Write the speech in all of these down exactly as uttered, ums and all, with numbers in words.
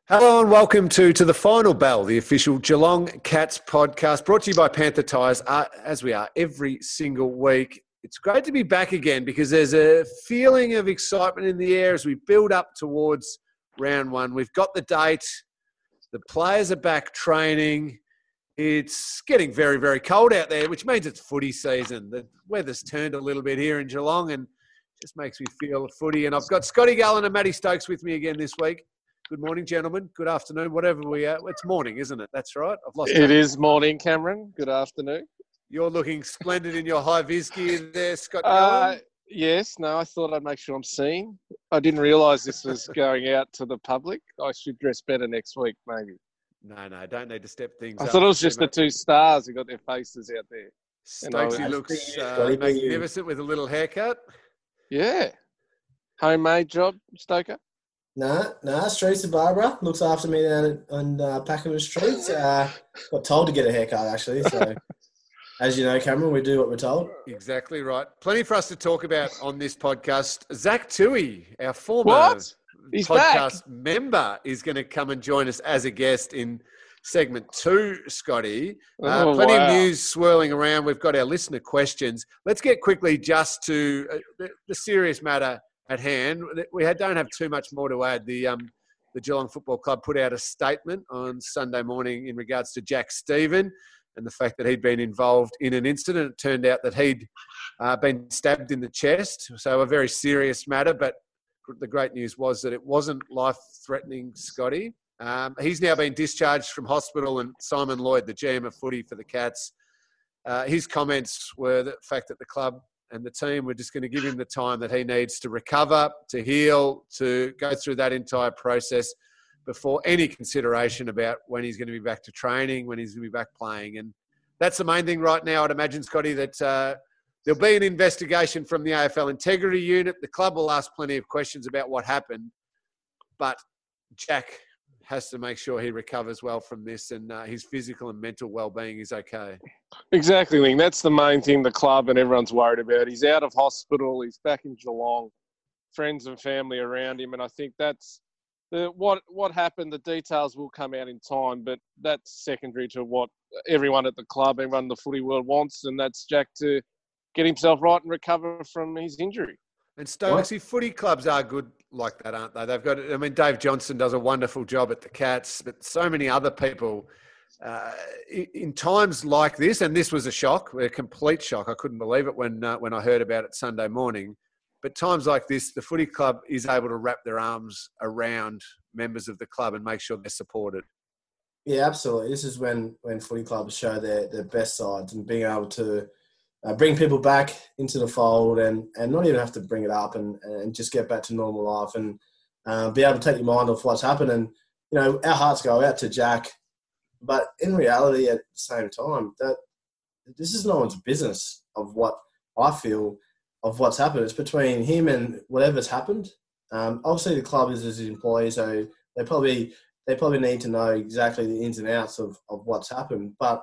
Hello and welcome to To the Final Bell, the official Geelong Cats podcast, brought to you by Panther Tyres, uh, as we are every single week. It's great to be back again because there's a feeling of excitement in the air as we build up towards round one. We've got the date. The players are back training. It's getting very, very cold out there, which means it's footy season. The weather's turned a little bit here in Geelong and just makes me feel footy. And I've got Scotty Gallen and Matty Stokes with me again this week. Good morning, gentlemen. Good afternoon, whatever we are. It's morning, isn't it? That's right. I've lost It is morning, Cameron. Good afternoon. You're looking splendid in your high-vis gear there, Scott. Uh, yes, no, I thought I'd make sure I'm seen. I didn't realise this was going out to the public. I should dress better next week, maybe. No, no, don't need to step things I up. thought it was just the two stars who got their faces out there. Stokesy looks uh, magnificent with a little haircut. Yeah. Homemade job, Stoker? Nah, nah, Streets of Barbara looks after me down on uh, Pakenham Street. Uh, got told to get a haircut, actually. So, as you know, Cameron, we do what we're told. Exactly right. Plenty for us to talk about on this podcast. Zach Toohey, our former what? He's podcast back. member, is going to come and join us as a guest in segment two, Scotty. Uh, Oh, plenty wow. of news swirling around. We've got our listener questions. Let's get quickly just to uh, the, the serious matter at hand. We had, don't have too much more to add. The um, the Geelong Football Club put out a statement on Sunday morning in regards to Jack Stephen and the fact that he'd been involved in an incident. It turned out that he'd uh, been stabbed in the chest, so a very serious matter. But the great news was that it wasn't life-threatening, Scotty. Um, he's now been discharged from hospital, and Simon Lloyd, the G M of footy for the Cats, uh, his comments were the fact that the club and the team were just going to give him the time that he needs to recover, to heal, to go through that entire process before any consideration about when he's going to be back to training, when he's going to be back playing. And that's the main thing right now, I'd imagine, Scotty, that uh, there'll be an investigation from the A F L Integrity Unit. The club will ask plenty of questions about what happened, but Jack has to make sure he recovers well from this and uh, his physical and mental well-being is okay. Exactly, Ling. That's the main thing the club and everyone's worried about. He's out of hospital. He's back in Geelong. Friends and family around him. And I think that's the, what what happened. The details will come out in time, but that's secondary to what everyone at the club, everyone in the footy world wants, and that's Jack to get himself right and recover from his injury. And Stokesy, footy clubs are good like that, aren't they? They've got, I mean, Dave Johnson does a wonderful job at the Cats, but so many other people uh, in, in times like this, and this was a shock, a complete shock. I couldn't believe it when uh, when I heard about it Sunday morning. But times like this, the footy club is able to wrap their arms around members of the club and make sure they're supported. Yeah, absolutely. This is when, when footy clubs show their, their best sides and being able to uh, bring people back into the fold and, and not even have to bring it up and, and just get back to normal life and uh, be able to take your mind off what's happened. And, you know, our hearts go out to Jack. But in reality, at the same time, that this is no one's business of what I feel of what's happened. It's between him and whatever's happened. Um, obviously, the club is his employee, so they probably they probably need to know exactly the ins and outs of, of what's happened. But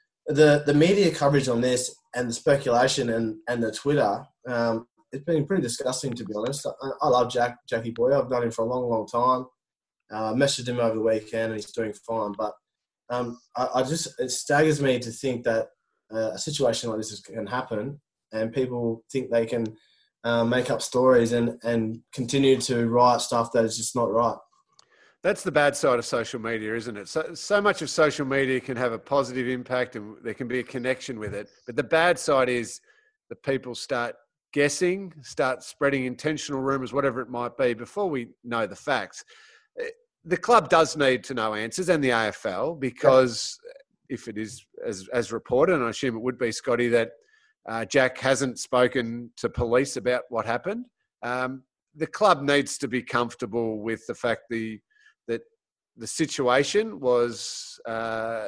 the the media coverage on this and the speculation and, and the Twitter, um, it's been pretty disgusting, to be honest. I, I love Jack Jackie Boy. I've known him for a long, long time. I uh, messaged him over the weekend and he's doing fine. But um, I, I just it staggers me to think that uh, a situation like this is, can happen and people think they can uh, make up stories and, and continue to write stuff that is just not right. That's the bad side of social media, isn't it? So, so much of social media can have a positive impact and there can be a connection with it. But the bad side is that people start guessing, start spreading intentional rumours, whatever it might be, before we know the facts. The club does need to know answers, and the A F L, because yeah. if it is as, as reported, and I assume it would be, Scotty, that uh, Jack hasn't spoken to police about what happened, um, the club needs to be comfortable with the fact the that the situation was uh,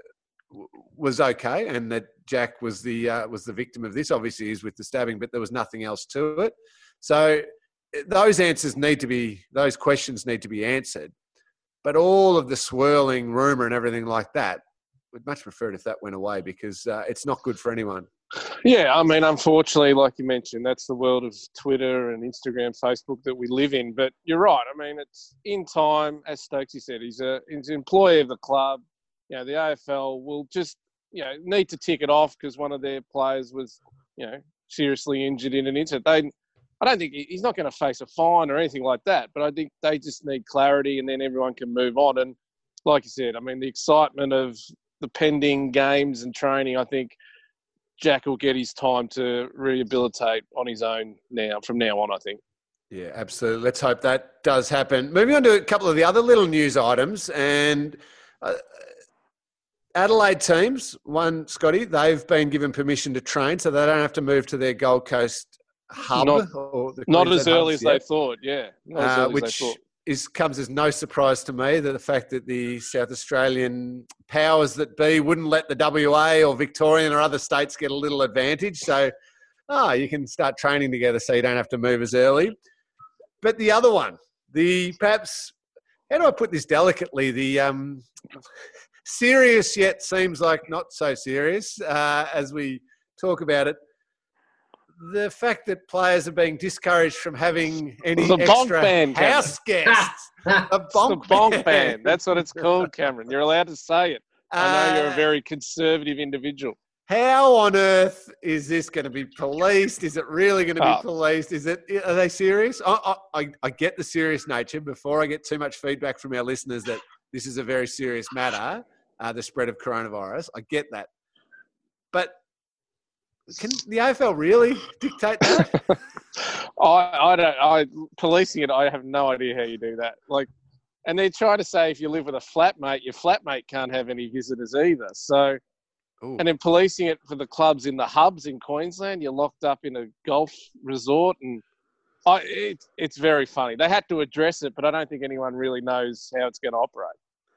was okay, and that Jack was the uh, was the victim of this. Obviously, is with the stabbing, but there was nothing else to it. So those answers need to be, those questions need to be answered. But all of the swirling rumour and everything like that, we'd much prefer it if that went away, because uh, it's not good for anyone. Yeah, I mean, unfortunately, like you mentioned, that's the world of Twitter and Instagram, Facebook that we live in. But you're right. I mean, it's in time, as Stokesy said, he's a he's an employee of the club. You know, the A F L will just, you know, need to tick it off because one of their players was, you know, seriously injured in an incident. They, I don't think he's not going to face a fine or anything like that, but I think they just need clarity and then everyone can move on. And like you said, I mean, the excitement of the pending games and training, I think Jack will get his time to rehabilitate on his own now, from now on, I think. Yeah, absolutely. Let's hope that does happen. Moving on to a couple of the other little news items. And uh, Adelaide teams, one, Scotty, they've been given permission to train, so they don't have to move to their Gold Coast hub. Not, or the not as early as yet. they thought, yeah. Not as uh, early which as they thought. Is, comes as no surprise to me, that the fact that the South Australian powers that be wouldn't let the W A or Victorian or other states get a little advantage. So, ah, you can start training together so you don't have to move as early. But the other one, the perhaps, how do I put this delicately, the um, serious yet seems like not so serious uh, as we talk about it, the fact that players are being discouraged from having any the extra band, house guests. A bonk, the bonk band. band. That's what it's called, Cameron. You're allowed to say it. I know you're a Uh, very conservative individual. How on earth is this going to be policed? Is it really going to be Oh. policed? Is it? Are they serious? I, I, I get the serious nature. Before I get too much feedback from our listeners that this is a very serious matter, uh, the spread of coronavirus. I get that, but can the A F L really dictate that? I, I don't. I policing it. I have no idea how you do that. Like, and they try to say if you live with a flatmate, your flatmate can't have any visitors either. So, Ooh. and then policing it for the clubs in the hubs in Queensland, you're locked up in a golf resort, and I, it, it's very funny. They had to address it, but I don't think anyone really knows how it's going to operate.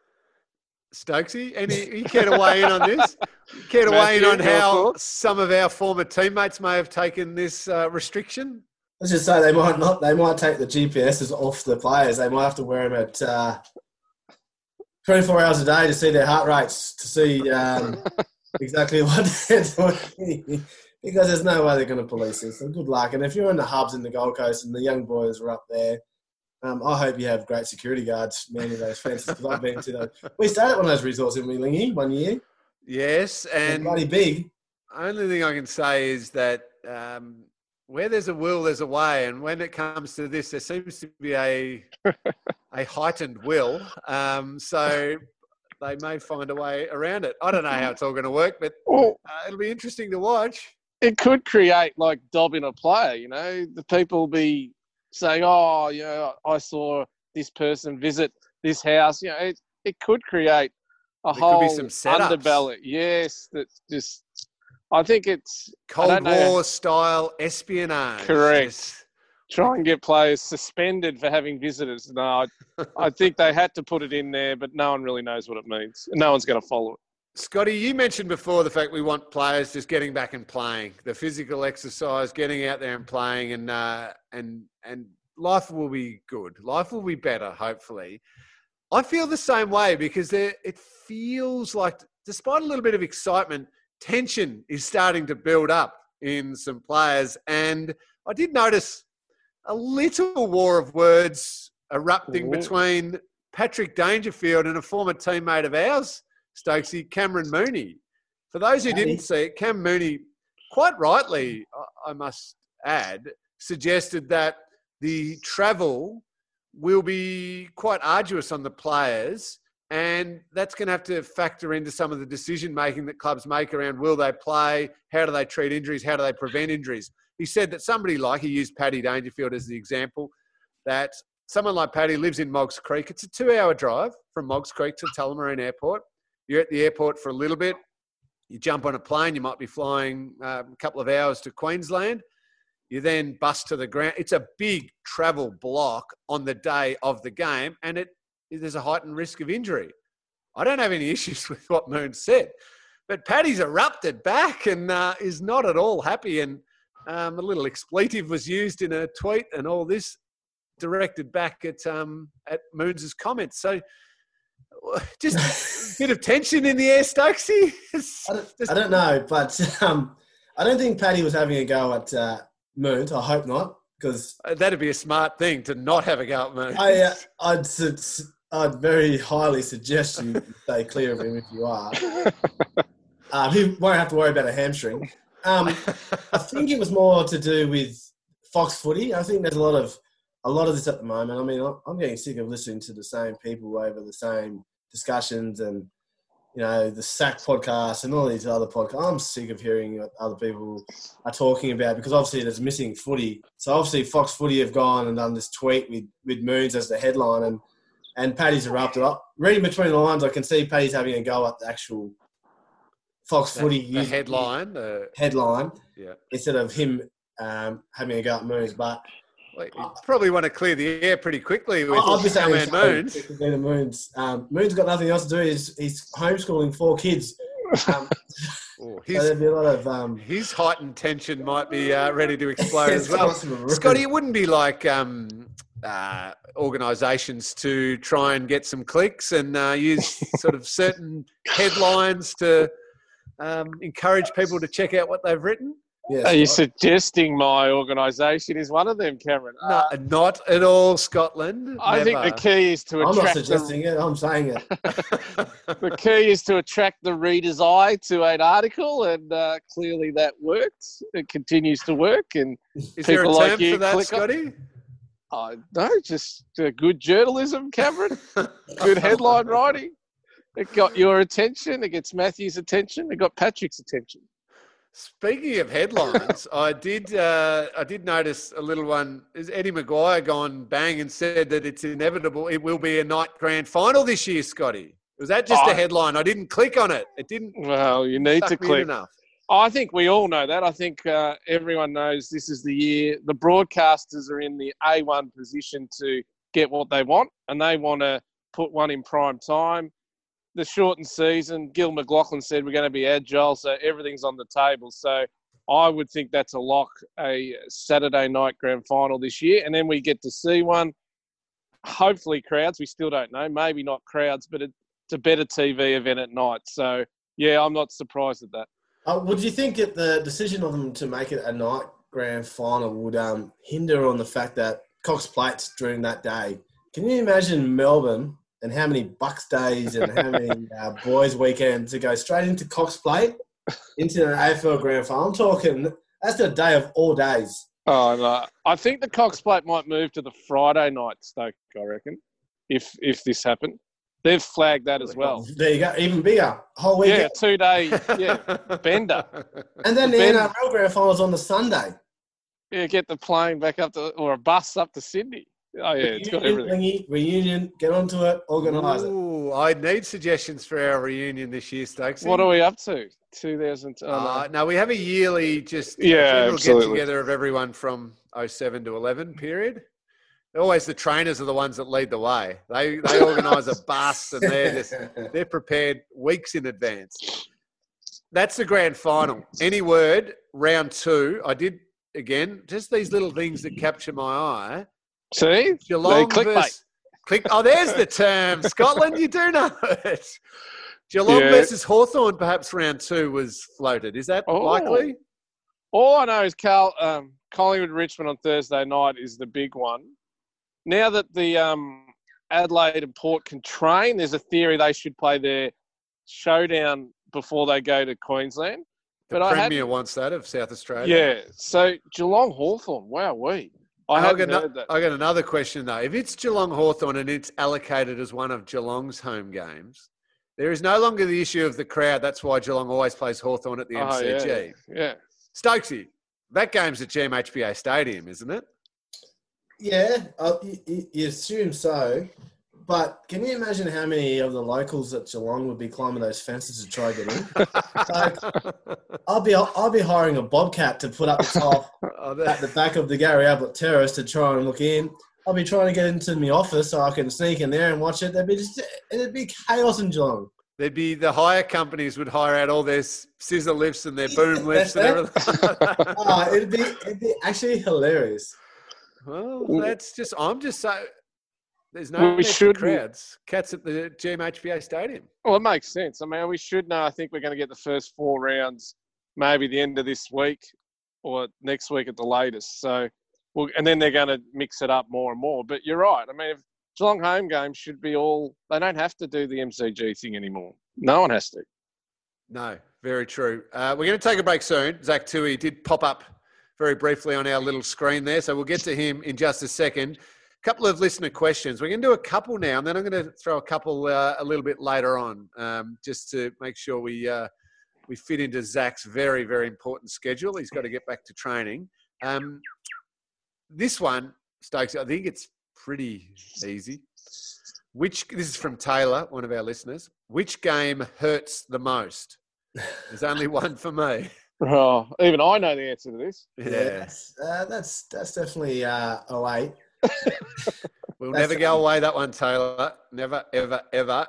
Stokesy, any you care to weigh in on this? You care to weigh in on Matthew, your how thoughts? some of our former teammates may have taken this uh, restriction? Let's just say they might not. They might take the G P Ses off the players. They might have to wear them at uh, twenty-four hours a day to see their heart rates, to see um, exactly what they're doing. Because there's no way they're going to police this. So good luck. And if you're in the hubs in the Gold Coast and the young boys are up there, um, I hope you have great security guards manning those fences. Because I've been to those. We stayed at one of those resorts in Willingy one year. Yes, They're and bloody big. only thing I can say is that um, where there's a will, there's a way. And when it comes to this, there seems to be a a heightened will. Um, so they may find a way around it. I don't know how it's all going to work, but Well, uh, it'll be interesting to watch. it could create like dobbing a player. You know, the people will be saying, "Oh, you know, I saw this person visit this house." You know, it it could create a There could whole be some setups. underbelly. Yes, that's just. I think it's I Cold don't know. War style espionage. Correct. Yes. Try and get players suspended for having visitors. No, I, I think they had to put it in there, but no one really knows what it means. No one's going to follow it. Scotty, you mentioned before the fact we want players just getting back and playing, the physical exercise, getting out there and playing, and uh, and and life will be good. Life will be better, hopefully. I feel the same way because there, it feels like, despite a little bit of excitement, tension is starting to build up in some players. And I did notice a little war of words erupting Ooh. between Patrick Dangerfield and a former teammate of ours, Stokesy, Cameron Mooney. For those who Hey. didn't see it, Cam Mooney, quite rightly, I- I must add, suggested that the travel will be quite arduous on the players, and that's going to have to factor into some of the decision-making that clubs make around will they play, how do they treat injuries, how do they prevent injuries. He said that somebody like, he used Paddy Dangerfield as the example, that someone like Paddy lives in Moggs Creek. It's a two-hour drive from Moggs Creek to Tullamarine Airport. You're at the airport for a little bit. You jump on a plane. You might be flying uh, a couple of hours to Queensland. You then bus to the ground. It's a big travel block on the day of the game, and it there's a heightened risk of injury. I don't have any issues with what Moon said, but Paddy's erupted back and uh, is not at all happy. And um, a little expletive was used in a tweet, and all this directed back at um, at Moons' comments. So just a bit of tension in the air, Stokesy. I don't, I don't know, but um, I don't think Paddy was having a go at uh, Moons. I hope not, because Uh, That'd be a smart thing to not have a go at Moons. I, uh, I'd, su- I'd very highly suggest you stay clear of him if you are. Um, he won't have to worry about a hamstring. Um, I think it was more to do with Fox Footy. I think there's a lot of a lot of this at the moment. I mean, I'm getting sick of listening to the same people over the same discussions and, you know, the S A C podcast and all these other podcasts. I'm sick of hearing what other people are talking about because obviously there's missing footy. So obviously Fox Footy have gone and done this tweet with, with Moons as the headline and, and Paddy's erupted up. Reading between the lines, I can see Paddy's having a go at the actual Fox the, Footy the headline. Uh, headline yeah. instead of him um, having a go at Moons. But well, you probably want to clear the air pretty quickly with I'll be saying man Moons. The Moons. Um, Moons got nothing else to do. He's, he's homeschooling four kids. Um, oh, so there'd be a lot of um, his heightened tension might be uh, ready to explode as well. possible. Scotty, it wouldn't be like um, uh, organisations to try and get some clicks and uh, use sort of certain headlines to um, encourage people to check out what they've written? Yes, Are you right. suggesting my organisation is one of them, Cameron? No, Uh, not at all, Scotland. I think the Never. key is to I'm not attract suggesting it. I'm saying it. the, the key is to attract the reader's eye to an article, and uh, clearly that worked. It continues to work, and Is there a people term like you for that, click on- Scotty? I no, just uh, good journalism, Cameron. Good headline writing. It got your attention. It gets Matthew's attention. It got Patrick's attention. Speaking of headlines, I did uh, I did notice a little one. Is Eddie Maguire gone bang and said that it's inevitable it will be a night grand final this year, Scotty? Was that just Oh. a headline? I didn't click on it. It didn't Well, you need suck to me in click. enough. I think we all know that. I think uh, everyone knows this is the year. The broadcasters are in the A one position to get what they want, and they want to put one in prime time. The shortened season, Gil McLaughlin said we're going to be agile, so everything's on the table. So I would think that's a lock, a Saturday night grand final this year, and then we get to see one. Hopefully crowds, we still don't know. Maybe not crowds, but it's a better T V event at night. So, yeah, I'm not surprised at that. Uh, would you think that the decision of them to make it a night grand final would um, hinder on the fact that Cox Plate's during that day? Can you imagine Melbourne and how many Bucks days and how many uh, boys weekends to go straight into Cox Plate, into an A F L grand final? I'm talking, that's the day of all days. Oh, no. I think the Cox Plate might move to the Friday night, Stoke, I reckon, if if this happened. They've flagged that as well. There you go, even bigger. Whole Yeah, weekend. two-day, yeah, bender. And then the Ben- N R L grand final's on the Sunday. Yeah, get the plane back up to, or a bus up to Sydney. Oh, yeah, it's got Reunion, everything. Lingy, reunion, get onto it, organise it. Ooh, I need suggestions for our reunion this year, Stokes. What are we up to? two thousand. Oh, Uh, no. no, we have a yearly just Yeah, general absolutely. get together of everyone from oh seven to eleven period. Always the trainers are the ones that lead the way. They they organise a bus and they're just they're prepared weeks in advance. That's the grand final. Any word, round two. I did again just these little things that capture my eye. See? Geelong They clickbait. versus click. Oh, there's the term. Scotland, you do know it. Geelong Yeah. versus Hawthorn, perhaps round two was floated. Is that Oh. likely? All I know is Carl, um, Collingwood Richmond on Thursday night is the big one. Now that the um, Adelaide and Port can train, there's a theory they should play their showdown before they go to Queensland. The But I Premier hadn't- wants that of South Australia. Yeah, so Geelong Hawthorn, wow, we. I I hadn't got, heard no, that. I got another question though. If it's Geelong Hawthorn and it's allocated as one of Geelong's home games, there is no longer the issue of the crowd. That's why Geelong always plays Hawthorn at the Oh, M C G. yeah, yeah. Stokesy, that game's at G M H B A Stadium, isn't it? Yeah, uh, you, you- you assume so. But can you imagine how many of the locals at Geelong would be climbing those fences to try to get in? Like, I'll be I'll be hiring a bobcat to put up the top Oh, at that- the back of the Gary Ablett Terrace to try and look in. I'll be trying to get into my office so I can sneak in there and watch it. There'd be just it'd be chaos in Geelong. There'd be the hire companies would hire out all their s- scissor lifts and their boom lifts and everything. Oh, it'd be it'd be actually hilarious. Well, that's just. I'm just so. There's no We need for should- crowds. Cats at the G M H B A Stadium. Well, it makes sense. I mean, we should know. I think we're going to get the first four rounds maybe the end of this week or next week at the latest. So, well, and then they're going to mix it up more and more. But you're right. I mean, if Geelong home games should be all, they don't have to do the M C G thing anymore. No one has to. No, very true. Uh, we're going to take a break soon. Zach Tui did pop up very briefly on our little screen there, so we'll get to him in just a second. A couple of listener questions. We're going to do a couple now, and then I'm going to throw a couple uh, a little bit later on, um, just to make sure we uh, we fit into Zach's very, very important schedule. He's got to get back to training. Um, this one, Stokes, I think it's pretty easy. Which this is from Taylor, one of our listeners. Which game hurts the most? There's only one for me. Oh, even I know the answer to this. Yeah, Yeah, that's, uh, that's that's definitely uh, oh eight. We'll That's never go away that one, Taylor. Never, ever, ever.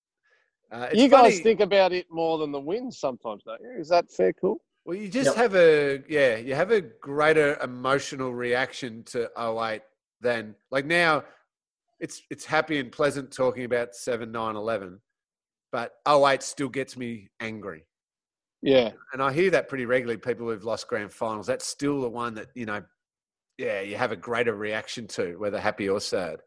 Uh, it's You guys funny. think about it more than the wins sometimes, don't you? Is that fair, cool? Well, you just Yep. have a yeah, you have a greater emotional reaction to oh eight than like now. It's it's happy and pleasant talking about seven, nine, eleven, but oh eight still gets me angry. Yeah. And I hear that pretty regularly. People who've lost grand finals, that's still the one that you know. Yeah, you have a greater reaction to, whether happy or sad.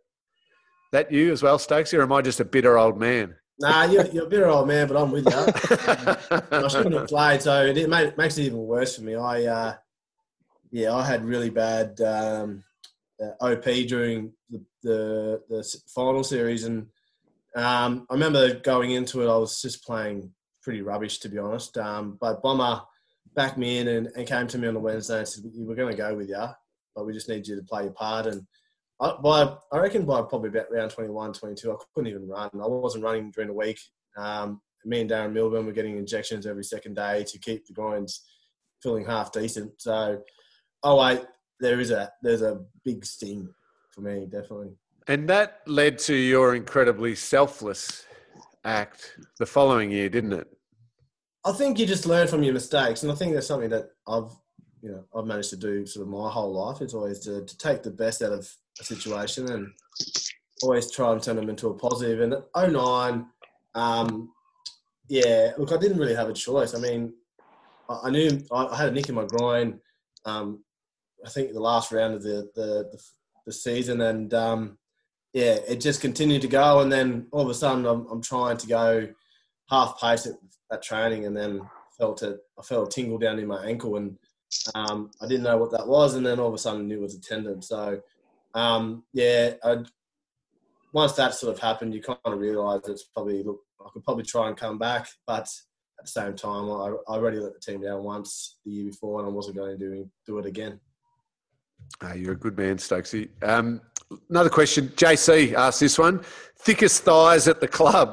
That you as well, Stokes, or am I just a bitter old man? Nah, you're, you're a bitter old man, but I'm with you. Um, I shouldn't have played, so it ma- makes it even worse for me. I, uh, yeah, I had really bad um, uh, O P during the, the the final series, and um, I remember going into it, I was just playing pretty rubbish, to be honest. Um, but Bomber backed me in and, and came to me on the Wednesday and said, "We're going to go with you, but we just need you to play your part." And I, by, I reckon by probably about round twenty-one, twenty-two, I couldn't even run. I wasn't running during the week. Um, me and Darren Milburn were getting injections every second day to keep the groins feeling half decent. So, oh wait, there is a there's a big sting for me, definitely. And that led to your incredibly selfless act the following year, didn't it? I think you just learn from your mistakes, and I think that's something that I've you know I've managed to do sort of my whole life. It's always to, to take the best out of a situation and always try and turn them into a positive. And oh nine, um, yeah, look, I didn't really have a choice. I mean, I, I knew I, I had a nick in my groin. Um, I think the last round of the the, the, the season, and um, yeah, it just continued to go. And then all of a sudden, I'm, I'm trying to go half pace at, at training, and then felt it. I felt a tingle down in my ankle, and um, I didn't know what that was. And then all of a sudden, I knew it was a tendon. So um, yeah, I'd, once that sort of happened, you kind of realise it's probably look. I could probably try and come back, but at the same time, I, I already let the team down once the year before, and I wasn't going to do do it again. Oh, you're a good man, Stokesy. Um, another question. J C asked this one. Thickest thighs at the club.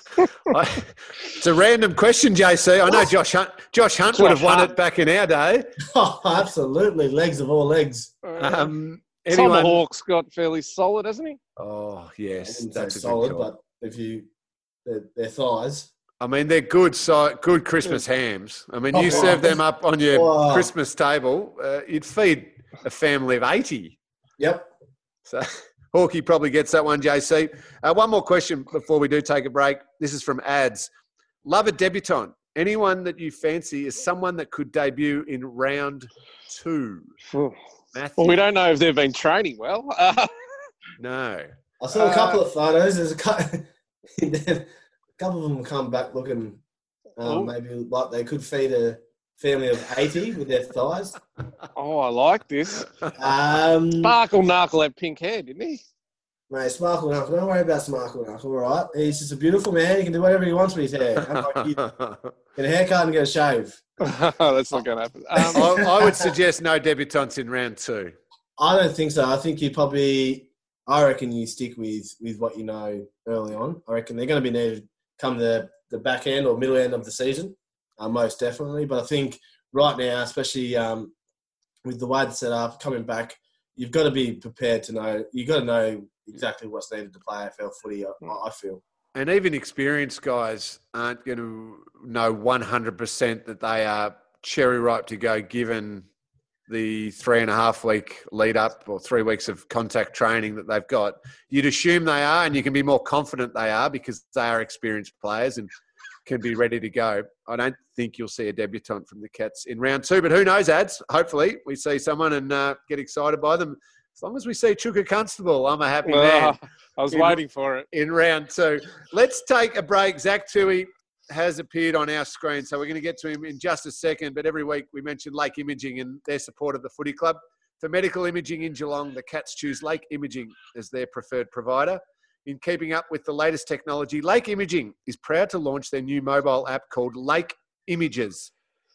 I, it's a random question, J C. I know Josh Hunt, Josh Hunt would have won it back in our day. Oh, absolutely. Legs of all legs. Um, Tom anyone? Hawk's got fairly solid, hasn't he? Oh, I yes. wouldn't That's say a solid, good call. but if you, their, their thighs. I mean, they're good, so good Christmas hams. I mean, you Oh, serve them up on your wow. Christmas table, uh, you'd feed a family of eighty. Yep. So Hawkey probably gets that one, J C. Uh, one more question before we do take a break. This is from Ads. Love a debutant. Anyone that you fancy is someone that could debut in round two? Matthew? Well, we don't know if they've been training well. Uh, No. I saw a Uh, couple of photos. There's a couple, a couple of them come back looking um, Ooh. maybe like they could feed a family of eighty with their thighs. oh, I like this. Um, Sparkle Knuckle had pink hair, didn't he? mate, Sparkle Knuckle. Don't worry about Sparkle Knuckle, all right? He's just a beautiful man. He can do whatever he wants with his hair. Unlike you, get a haircut and get a shave. That's not going to happen. Um, I, I would suggest no debutants in round two. I don't think so. I think you probably, I reckon you stick with, with what you know early on. I reckon they're going to be needed come the, the back end or middle end of the season, uh, most definitely. But I think right now, especially um, with the way it's set up, coming back, you've got to be prepared to know, you've got to know exactly what's needed to play A F L footy, I, I feel. And even experienced guys aren't going to know one hundred percent that they are cherry ripe to go given the three and a half week lead up or three weeks of contact training that they've got. You'd assume they are, and you can be more confident they are because they are experienced players. And can be ready to go. I don't think you'll see a debutant from the Cats in round two, but who knows, Ads? Hopefully we see someone and uh, get excited by them. As long as we see Chuka Constable, I'm a happy man. Oh, I was in, waiting for it. In round two. Let's take a break. Zach Tui has appeared on our screen, so we're going to get to him in just a second. But every week we mention Lake Imaging and their support of the footy club. For medical imaging in Geelong, the Cats choose Lake Imaging as their preferred provider. In keeping up with the latest technology, Lake Imaging is proud to launch their new mobile app called Lake Images.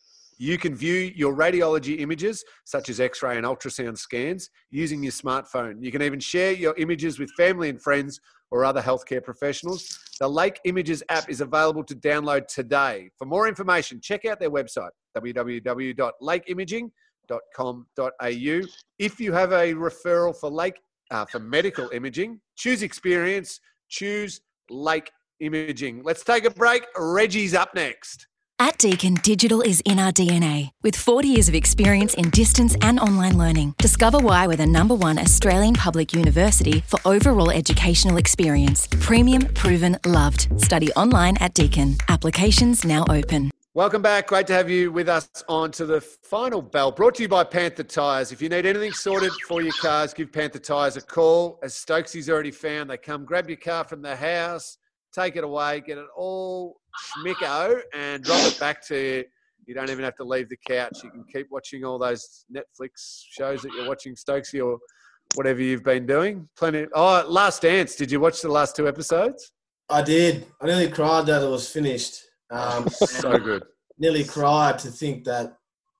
You can view your radiology images, such as X-ray and ultrasound scans, using your smartphone. You can even share your images with family and friends or other healthcare professionals. The Lake Images app is available to download today. For more information, check out their website, w w w dot lake imaging dot com dot a u. If you have a referral for Lake Uh, for medical imaging, choose experience, choose Lake Imaging. Let's take a break. Reggie's up next. At Deakin, digital is in our D N A. With forty years of experience in distance and online learning, discover why we're the number one Australian public university for overall educational experience. Premium, proven, loved. Study online at Deakin. Applications now open. Welcome back. Great to have you with us on to the final bell, brought to you by Panther Tyres. If you need anything sorted for your cars, give Panther Tyres a call. As Stokesy's already found, they come grab your car from the house, take it away, get it all schmicko and drop it back to you. You don't even have to leave the couch. You can keep watching all those Netflix shows that you're watching, Stokesy, or whatever you've been doing. Plenty. Oh, Last Dance. Did you watch the last two episodes? I did. I nearly cried that it was finished. Um, so good. Nearly cried to think that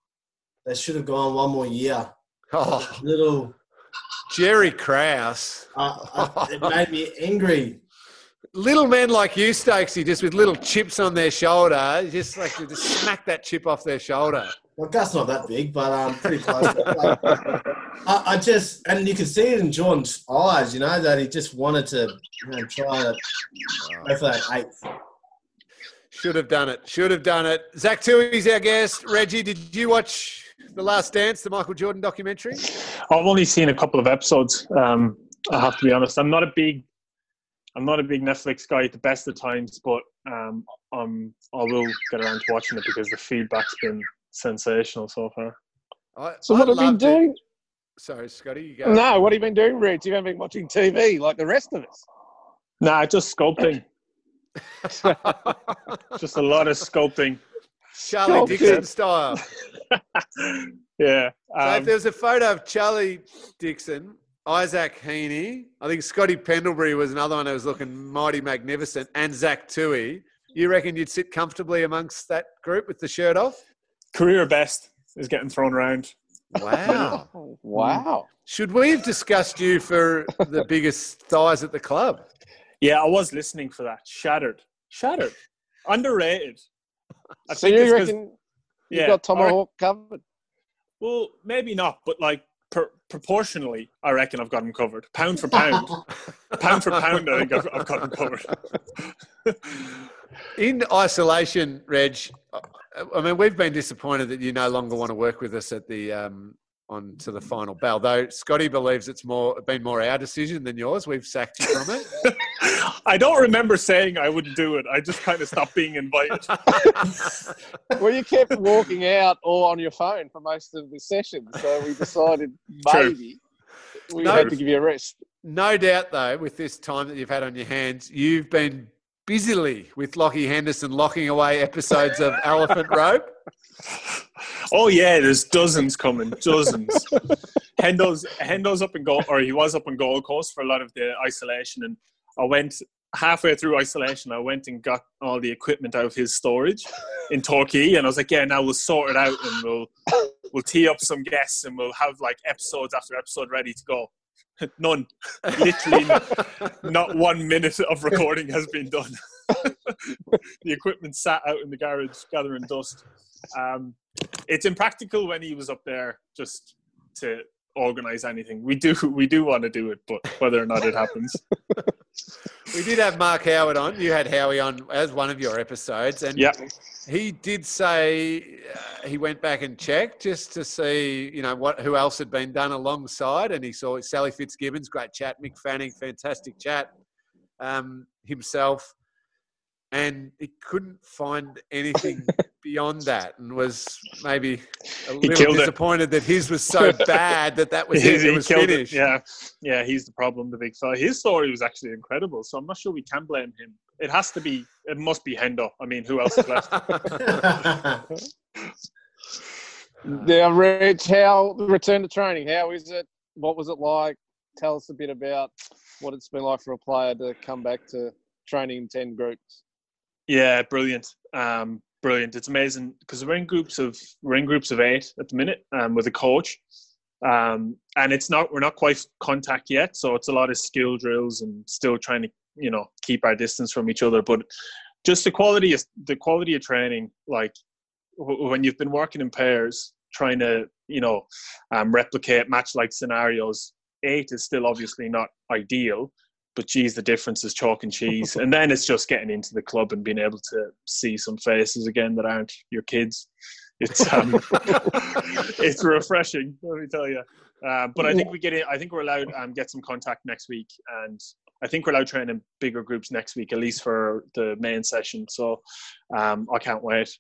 they should have gone one more year. Oh, little Jerry Krause. Uh, uh, it made me angry. Little men like you, Stokesy, just with little chips on their shoulder, just like to just smack that chip off their shoulder. Well, Gus not that big, but um, pretty close. like, I, I just, and you could see it in Jordan's eyes, you know, that he just wanted to you know, try to go for that eighth. Should have done it. Should have done it. Zach Tui's our guest. Reggie, did you watch The Last Dance, the Michael Jordan documentary? I've only seen a couple of episodes. Um, I have to be honest. I'm not a big, I'm not a big Netflix guy at the best of times, but um, um, I will get around to watching it because the feedback's been sensational so far. I, so what I'd have you been doing? To... Sorry, Scotty, you go. No, what have you been doing, Reg? You haven't been watching T V like the rest of us. Nah, just sculpting. Just a lot of sculpting. Charlie Dixon style. Yeah. Um, so if there was a photo of Charlie Dixon, Isaac Heaney, I think Scotty Pendlebury was another one that was looking mighty magnificent, and Zach Tui, you reckon you'd sit comfortably amongst that group with the shirt off? Career best is getting thrown around. Wow. Wow. Should we have discussed you for the biggest thighs at the club? Yeah, I was listening for that. Shattered. Shattered. Underrated. I so you reckon yeah, you've got Tomahawk covered? Well, maybe not, but like per, proportionally, I reckon I've got him covered. Pound for pound. pound for pound, I think I've, I've got him covered. In isolation, Reg, I mean, we've been disappointed that you no longer want to work with us at the um, on to the final bell. Though Scotty believes it's more been more our decision than yours. We've sacked you from it. I don't remember saying I wouldn't do it. I just kind of stopped being invited. Well, you kept walking out or on your phone for most of the session, so we decided maybe True. we no, had to give you a rest. No doubt, though, with this time that you've had on your hands, you've been busily with Lockie Henderson locking away episodes of Elephant Rope. Oh yeah, there's dozens coming, dozens. Hendo's Hendo's up in Gold, or he was up in Gold Coast for a lot of the isolation, and I went halfway through isolation. I went and got all the equipment out of his storage in Torquay, and I was like, "Yeah, now we'll sort it out, and we'll we'll tee up some guests, and we'll have like episodes after episode ready to go." None, literally, not one minute of recording has been done. The equipment sat out in the garage gathering dust. Um, it's impractical when he was up there just to organise anything. We do we do want to do it, but whether or not it happens. We did have Mark Howard on. You had Howie on as one of your episodes, and yeah. he did say uh, he went back and checked just to see, you know, what who else had been done alongside, and he saw Sally Fitzgibbons, great chat, Mick Fanning, fantastic chat, um, himself. and he couldn't find anything beyond that, and was maybe a little disappointed it. that his was so bad that that was it. It was finished. It. Yeah, yeah, he's the problem, the big fella. His story was actually incredible, so I'm not sure we can blame him. It has to be. It must be Hendo. I mean, who else is left? Yeah, Rich, how return to training? How is it? What was it like? Tell us a bit about what it's been like for a player to come back to training in ten groups. Yeah, brilliant, um, brilliant. It's amazing because we're in groups of we're in groups of eight at the minute um, with a coach, um, and it's not we're not quite contact yet, so it's a lot of skill drills and still trying to you know keep our distance from each other. But just the quality of the quality of training, like w- when you've been working in pairs, trying to you know um, replicate match-like scenarios. Eight is still obviously not ideal. But geez, the difference is chalk and cheese. And then it's just getting into the club and being able to see some faces again that aren't your kids. It's um, it's refreshing, let me tell you. Uh, but I think we get in. I think we're allowed um get some contact next week, and I think we're allowed to train in bigger groups next week, at least for the main session. So um, I can't wait.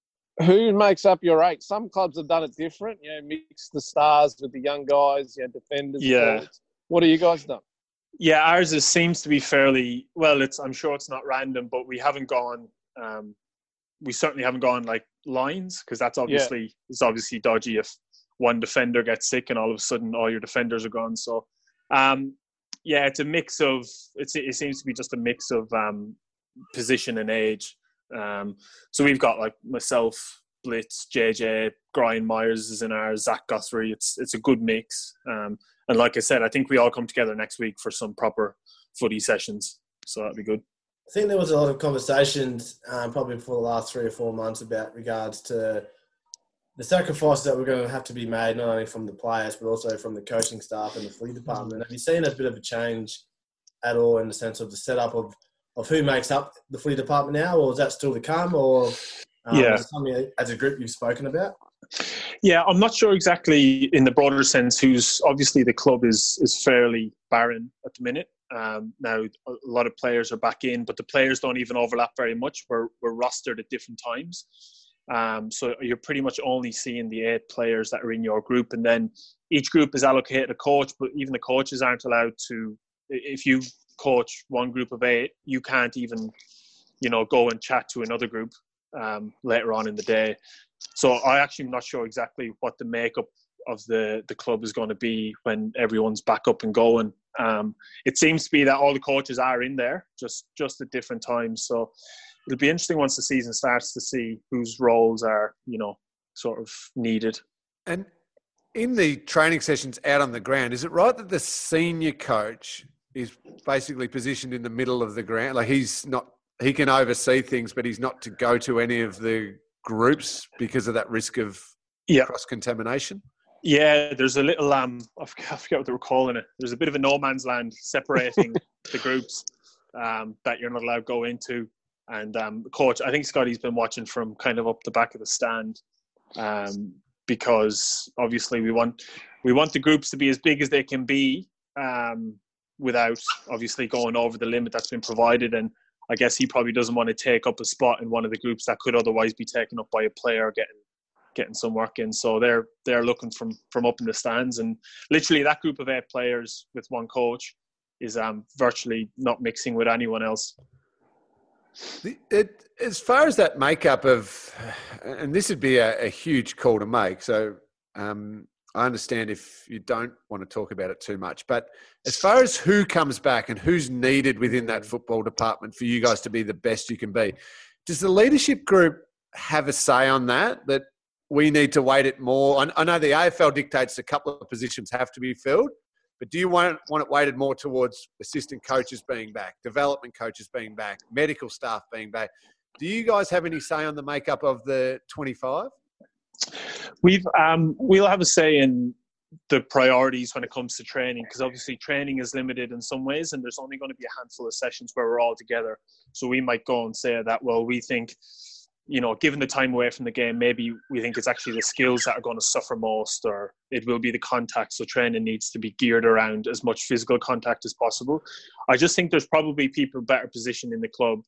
Who makes up your eight? Some clubs have done it different. You know, mix the stars with the young guys. You know, defenders. Yeah. Forwards. What have you guys done? Yeah, ours is, seems to be fairly well. It's I'm sure it's not random, but we haven't gone. Um, we certainly haven't gone like lines because that's obviously yeah. it's obviously dodgy if one defender gets sick and all of a sudden all your defenders are gone. So, um, yeah, it's a mix of it's it seems to be just a mix of um, position and age. Um, so we've got like myself, Blitz, J J, Brian Myers is in ours, Zach Guthrie. It's it's a good mix. Um, And like I said, I think we all come together next week for some proper footy sessions. So that'd be good. I think there was a lot of conversations um, probably for the last three or four months about regards to the sacrifices that were going to have to be made, not only from the players, but also from the coaching staff and the footy department. Have you seen a bit of a change at all in the sense of the setup of, of who makes up the footy department now, or is that still to come, or um, yeah. is it something as a group you've spoken about? Yeah, I'm not sure exactly in the broader sense who's obviously the club is is fairly barren at the minute. Um, now a lot of players are back in, but the players don't even overlap very much. We're we're rostered at different times, um, so you're pretty much only seeing the eight players that are in your group, and then each group is allocated a coach. But even the coaches aren't allowed to. If you coach one group of eight, you can't even, you know, go and chat to another group um, later on in the day. So I actually am not sure exactly what the makeup of the, the club is going to be when everyone's back up and going. Um, it seems to be that all the coaches are in there, just just at different times. So it'll be interesting once the season starts to see whose roles are, you know, sort of needed. And in the training sessions out on the ground, is it right that the senior coach is basically positioned in the middle of the ground? Like he's not, he can oversee things, but he's not to go to any of the groups because of that risk of yeah. cross-contamination? Yeah, there's a little, um, I forget, I forget what they were calling it. There's a bit of a no man's land separating the groups um, that you're not allowed to go into. And um, the coach, I think Scotty's been watching from kind of up the back of the stand um, because obviously we want we want the groups to be as big as they can be um, without obviously going over the limit that's been provided. And I guess he probably doesn't want to take up a spot in one of the groups that could otherwise be taken up by a player getting getting some work in. So they're they're looking from from up in the stands, and literally that group of eight players with one coach is um virtually not mixing with anyone else. The, it, as far as that makeup of, and this would be a, a huge call to make. So um, I understand if you don't want to talk about it too much, but as far as who comes back and who's needed within that football department for you guys to be the best you can be, does the leadership group have a say on that, that we need to weight it more? I, I know the A F L dictates a couple of positions have to be filled, but do you want, want it weighted more towards assistant coaches being back, development coaches being back, medical staff being back? Do you guys have any say on the makeup of the twenty-five? We've um, we'll have a say in the priorities when it comes to training, because obviously training is limited in some ways, and there's only going to be a handful of sessions where we're all together. So we might go and say that, well, we think, you know, given the time away from the game, maybe we think it's actually the skills that are going to suffer most, or it will be the contact. So training needs to be geared around as much physical contact as possible. I just think there's probably people better positioned in the club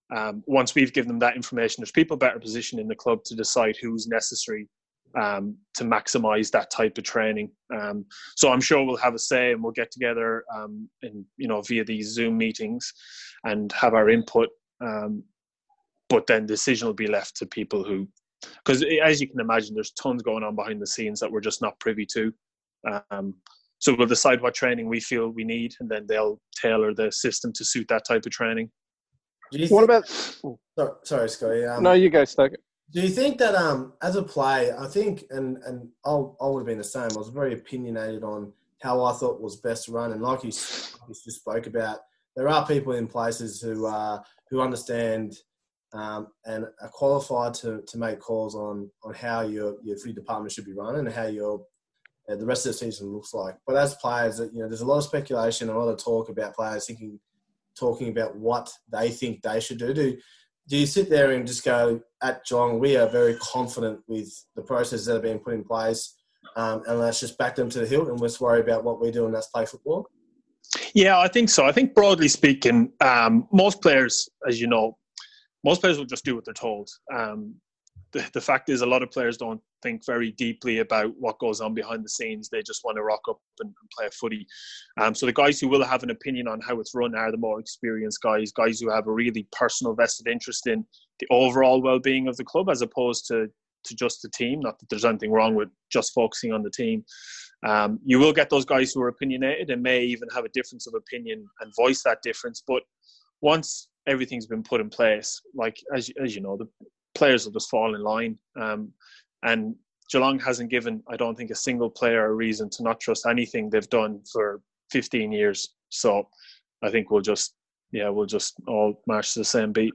um, once we've given them that information, there's people better positioned in the club to decide who's necessary um, to maximise that type of training. Um, so I'm sure we'll have a say, and we'll get together, um, in, you know, via these Zoom meetings and have our input. Um, but then the decision will be left to people who, because as you can imagine, there's tons going on behind the scenes that we're just not privy to. Um, so we'll decide what training we feel we need, and then they'll tailor the system to suit that type of training. Do you What think, about? sorry, sorry, Scotty. Um, No, you go, Stoke. Do you think that um, as a player, I think, and and I'll, I would have been the same. I was very opinionated on how I thought was best to run, and like you, you just spoke about, there are people in places who uh, who understand um, and are qualified to, to make calls on, on how your your footy department should be run and how your uh, the rest of the season looks like. But as players, you know, there's a lot of speculation, a lot of talk about players thinking, talking about what they think they should do. Do Do you sit there and just go, at Geelong, we are very confident with the processes that are being put in place, um, and let's just back them to the hilt and let's worry about what we do, and that's play football? Yeah, I think so. I think broadly speaking, um, most players, as you know, most players will just do what they're told. Um, the, the fact is, a lot of players don't think very deeply about what goes on behind the scenes. They just want to rock up and, and play footy. Um, so the guys who will have an opinion on how it's run are the more experienced guys, guys who have a really personal vested interest in the overall well-being of the club as opposed to, to just the team. Not that there's anything wrong with just focusing on the team. Um, you will get those guys who are opinionated and may even have a difference of opinion and voice that difference. But once everything's been put in place, like as, as you know, the players will just fall in line. Um, and Geelong hasn't given, I don't think, a single player a reason to not trust anything they've done for fifteen years. So I think we'll just, yeah, we'll just all march to the same beat.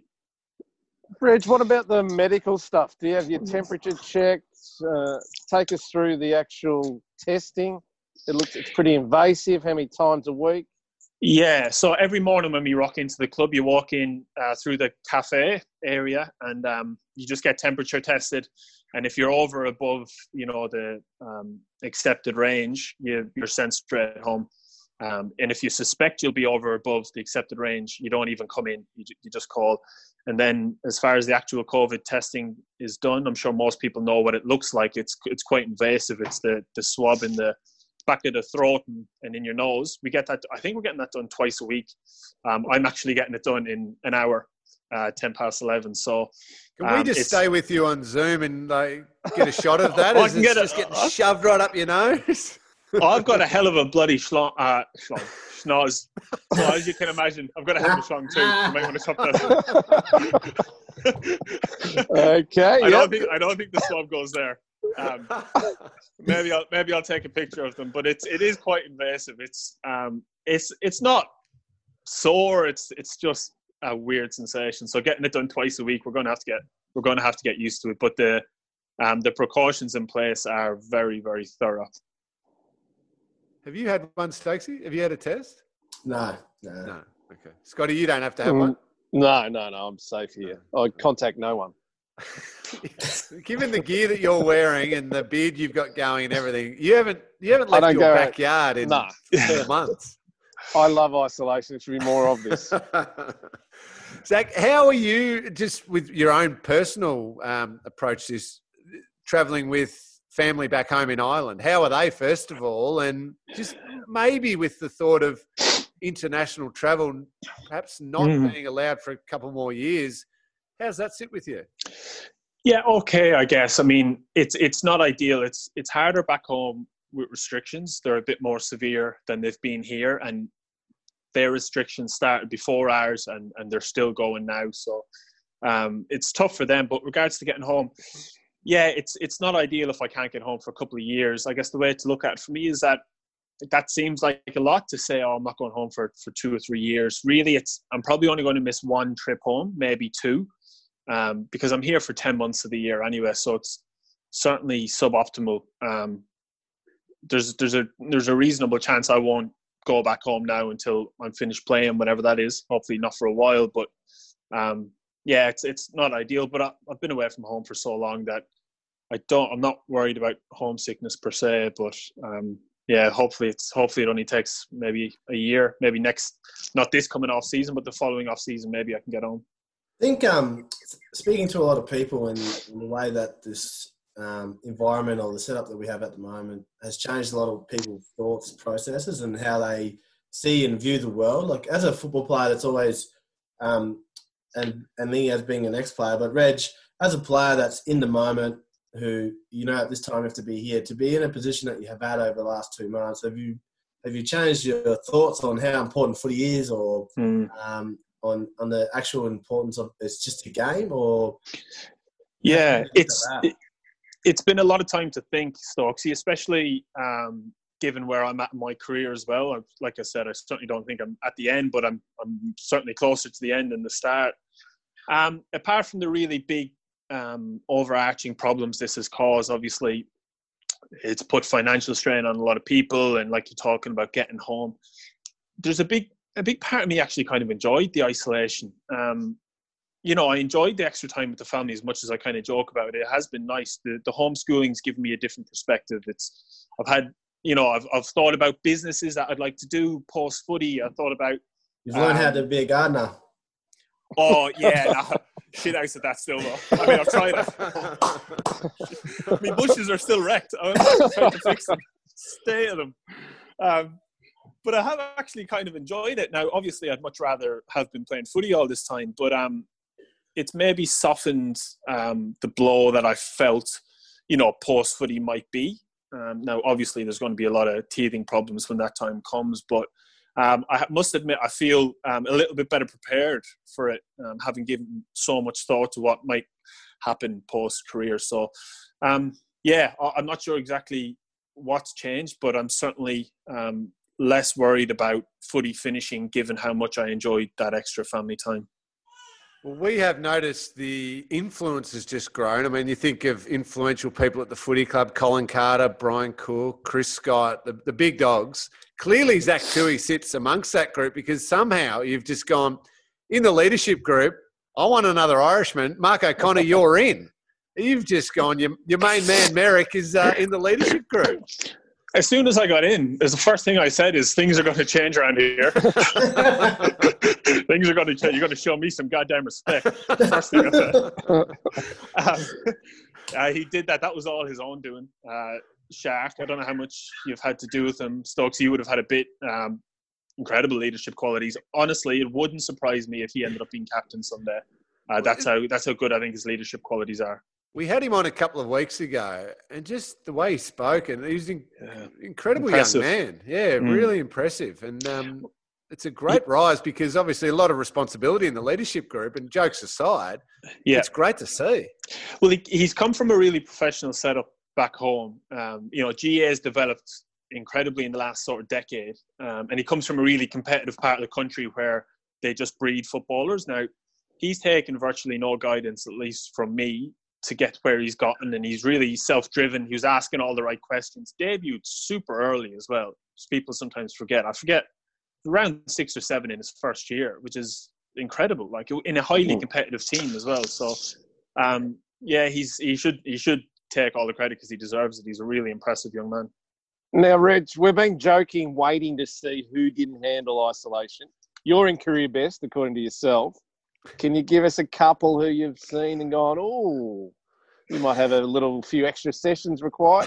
Reg, what about the medical stuff? Do you have your temperature checked? Uh, take us through the actual testing. It looks, it's pretty invasive. How many times a week? Yeah, so every morning when we rock into the club, you walk in uh, through the cafe area and um, you just get temperature tested. And if you're over above, you know, the um, accepted range, you, you're sent straight home. Um, and if you suspect you'll be over above the accepted range, you don't even come in. You, you just call. And then as far as the actual COVID testing is done, I'm sure most people know what it looks like. It's it's quite invasive. It's the, the swab in the back of the throat and, and in your nose. We get that. I think we're getting that done twice a week. Um, I'm actually getting it done in an hour, uh, ten past eleven. So can we um, just stay with you on Zoom and like get a shot of that? I Is can it get just it. getting shoved right up your nose? I've got a hell of a bloody schlong, uh, schlong, schnoz. So as you can imagine, I've got a hell of a schlong too. You might want to stop that. Okay. I yep. don't think I don't think the swab goes there. Um, maybe I'll maybe I'll take a picture of them, but it's it is quite invasive. It's um it's it's not sore. It's it's just a weird sensation. So getting it done twice a week, we're going to have to get we're going to have to get used to it. But the um the precautions in place are very very thorough. Have you had one, Stokesy? Have you had a test? No, no. No. Okay. Scotty, you don't have to have Mm, one. No, no, no. I'm safe here. I contact no one. Given the gear that you're wearing and the beard you've got going and everything, you haven't you haven't I left don't your go- backyard in Nah. four months. I love isolation. It should be more of this. Zach, how are you just with your own personal um, approach to this, travelling with family back home in Ireland? How are they, first of all? And just maybe with the thought of international travel perhaps not Mm. being allowed for a couple more years, how does that sit with you? Yeah, okay, I guess. I mean, it's it's not ideal. It's it's harder back home with restrictions. They're a bit more severe than they've been here, and their restrictions started before ours, and, and they're still going now. So um, it's tough for them. But regards to getting home, yeah, it's it's not ideal if I can't get home for a couple of years. I guess the way to look at it for me is that that seems like a lot to say, oh, I'm not going home for, for two or three years. Really, it's I'm probably only going to miss one trip home, maybe two. Um, because I'm here for ten months of the year anyway, so it's certainly suboptimal. Um, there's there's a there's a reasonable chance I won't go back home now until I'm finished playing, whenever that is. Hopefully not for a while, but um, yeah, it's it's not ideal. But I, I've been away from home for so long that I don't. I'm not worried about homesickness per se, but um, yeah, hopefully it's hopefully it only takes maybe a year, maybe next, not this coming off season, but the following off season, maybe I can get home. I think um, speaking to a lot of people in, in the way that this um, environment or the setup that we have at the moment has changed a lot of people's thoughts, processes, and how they see and view the world. Like as a football player, that's always um, and and me as being an ex-player, but Reg, as a player that's in the moment, who you know at this time have to be here, to be in a position that you have had over the last two months, have you have you changed your thoughts on how important footy is, or mm. um, on on the actual importance of it's just a game, or yeah, it's it, it's been a lot of time to think, Stokesy, especially um, given where I'm at in my career as well. I've, like I said, I certainly don't think I'm at the end, but I'm I'm certainly closer to the end than the start. Um, apart from the really big um, overarching problems this has caused, obviously, it's put financial strain on a lot of people, and like you're talking about getting home, there's a big a big part of me actually kind of enjoyed the isolation. Um, you know, I enjoyed the extra time with the family as much as I kind of joke about it. It has been nice. The the homeschooling's given me a different perspective. It's I've had, you know, I've I've thought about businesses that I'd like to do post footy. I thought about you've learned um, how to be a gardener. Oh yeah, nah, shit out at that still though. I mean, I've tried it. I mean, bushes are still wrecked. I'm trying to fix them. Stay at them. Um, but I have actually kind of enjoyed it. Now, obviously, I'd much rather have been playing footy all this time, but um, it's maybe softened um, the blow that I felt, you know, post footy might be. Um, now, obviously, there's going to be a lot of teething problems when that time comes, but um, I must admit I feel um, a little bit better prepared for it, um, having given so much thought to what might happen post-career. So, um, yeah, I'm not sure exactly what's changed, but I'm certainly um, less worried about footy finishing, given how much I enjoyed that extra family time. Well, we have noticed the influence has just grown. I mean, you think of influential people at the footy club, Colin Carter, Brian Cook, Chris Scott, the, the big dogs. Clearly, Zach Tui sits amongst that group, because somehow you've just gone, in the leadership group, I want another Irishman. Mark O'Connor, you're in. You've just gone, your, your main man, Merrick, is uh, in the leadership group. As soon as I got in, the first thing I said is, things are going to change around here. Things are going to change. You're going to show me some goddamn respect. First thing I said. um, uh, he did that. That was all his own doing. Uh, Shaq, I don't know how much you've had to do with him. Stokes, you would have had a bit um, incredible leadership qualities. Honestly, it wouldn't surprise me if he ended up being captain someday. Uh, that's how that's how good I think his leadership qualities are. We had him on a couple of weeks ago, and just the way he spoke, and he's an yeah. incredible impressive. young man. Yeah, mm. really impressive. And um, it's a great yeah. rise, because obviously a lot of responsibility in the leadership group, and jokes aside, yeah. it's great to see. Well, he, he's come from a really professional setup back home. Um, you know, G A has developed incredibly in the last sort of decade, um, and he comes from a really competitive part of the country where they just breed footballers. Now, he's taken virtually no guidance, at least from me, to get where he's gotten, and he's really self-driven. He was asking all the right questions. Debuted super early as well. People sometimes forget. I forget around six or seven in his first year, which is incredible. Like in a highly competitive team as well. So, um, yeah, he's he should he should take all the credit because he deserves it. He's a really impressive young man. Now, Reg, we've been joking, waiting to see who didn't handle isolation. You're in career best, according to yourself. Can you give us a couple who you've seen and gone, oh, you might have a little few extra sessions required?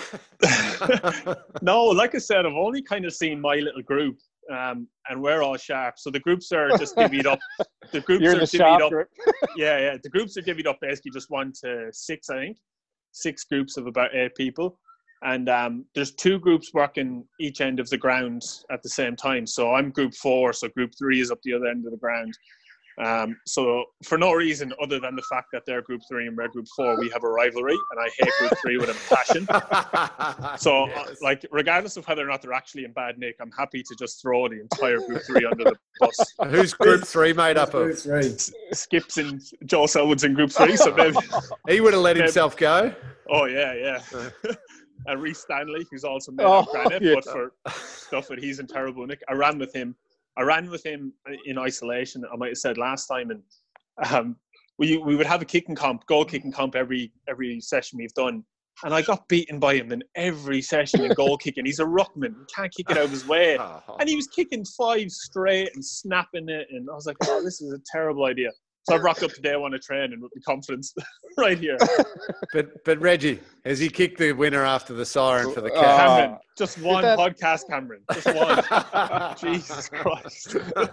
No, like I said, I've only kind of seen my little group, um, and we're all sharp. So the groups are just divvied up. The groups You're are the divvied up. Group. yeah, yeah. The groups are divvied up basically just one to six, I think. Six groups of about eight people. And um, there's two groups working each end of the ground at the same time. So I'm group four, so group three is up the other end of the ground. Um, so for no reason other than the fact that they're group three and we're group four, we have a rivalry, and I hate group three with a passion. So yes. uh, like, regardless of whether or not they're actually in bad nick, I'm happy to just throw the entire group three under the bus. Who's group three made up of? Skips and Joel Selwood's in group three, so maybe he would have let maybe, himself go. Oh yeah, yeah. And Reece Stanley, who's also made oh, of granite, yeah. but for stuff that he's in terrible nick. I ran with him. I ran with him in isolation, I might have said last time, and um, we we would have a kicking comp, goal kicking comp every every session we've done, and I got beaten by him in every session in goal kicking. He's a ruckman, he can't kick it out of his way, and he was kicking five straight and snapping it, and I was like, oh, this is a terrible idea. So I rocked up today, I want to train and with the confidence right here. But but Reggie, has he kicked the winner after the siren for the Uh, cat? Cameron, just one that- podcast, Cameron. Just one. Jesus Christ.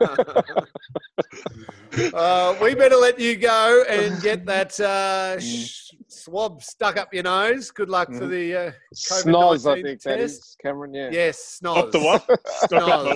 Uh, we better let you go and get that uh, sh- swab stuck up your nose. Good luck for the uh, COVID Snoz, I nineteen think that test. is, Cameron, yeah. Yes, snoz. Up the what? Stuck up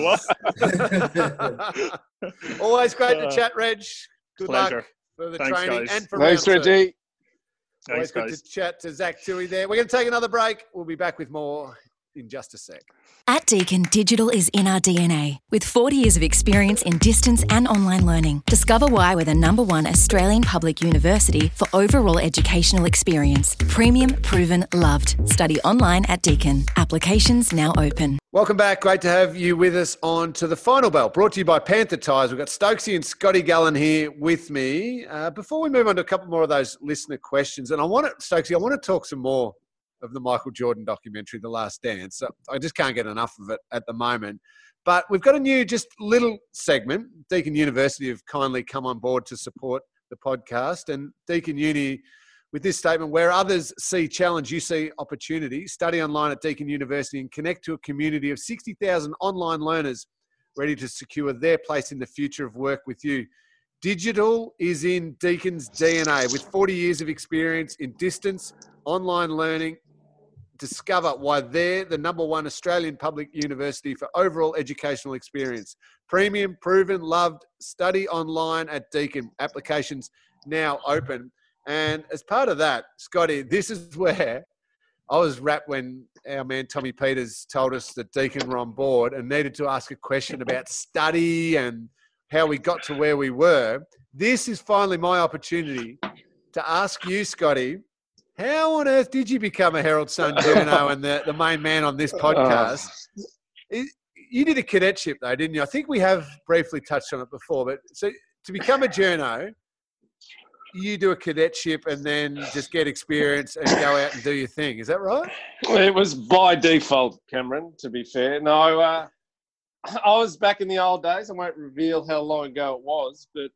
the what? Always great to Uh, chat, Reg. Good pleasure. luck for the Thanks, training guys. and for Thanks, round two. Reggie. Always Thanks, good guys. to chat to Zach Tui there. We're going to take another break. We'll be back with more in just a sec. At Deakin, digital is in our D N A. With forty years of experience in distance and online learning, discover why we're the number one Australian public university for overall educational experience. Premium, proven, loved. Study online at Deakin. Applications now open. Welcome back. Great to have you with us on to the final bell, brought to you by Panther Tyres. We've got Stokesy and Scotty Gallen here with me. Uh, before we move on to a couple more of those listener questions, and I want to, Stokesy, I want to talk some more of the Michael Jordan documentary, The Last Dance. I just can't get enough of it at the moment. But we've got a new, just little segment. Deakin University have kindly come on board to support the podcast. And Deakin Uni, with this statement, where others see challenge, you see opportunity. Study online at Deakin University and connect to a community of sixty thousand online learners ready to secure their place in the future of work with you. Digital is in Deakin's D N A. With forty years of experience in distance, online learning, discover why they're the number one Australian public university for overall educational experience. Premium, proven, loved. Study online at Deakin. Applications now open. And as part of that, Scotty, this is where I was rapt when our man Tommy Peters told us that Deakin were on board and needed to ask a question about study and how we got to where we were. This is finally my opportunity to ask you, Scotty, how on earth did you become a Herald Sun journo and the, the main man on this podcast? It, you did a cadetship though, didn't you? I think we have briefly touched on it before, but so to become a journo, you do a cadetship and then just get experience and go out and do your thing. Is that right? It was by default, Cameron, to be fair. No, uh, I was back in the old days. I won't reveal how long ago it was, but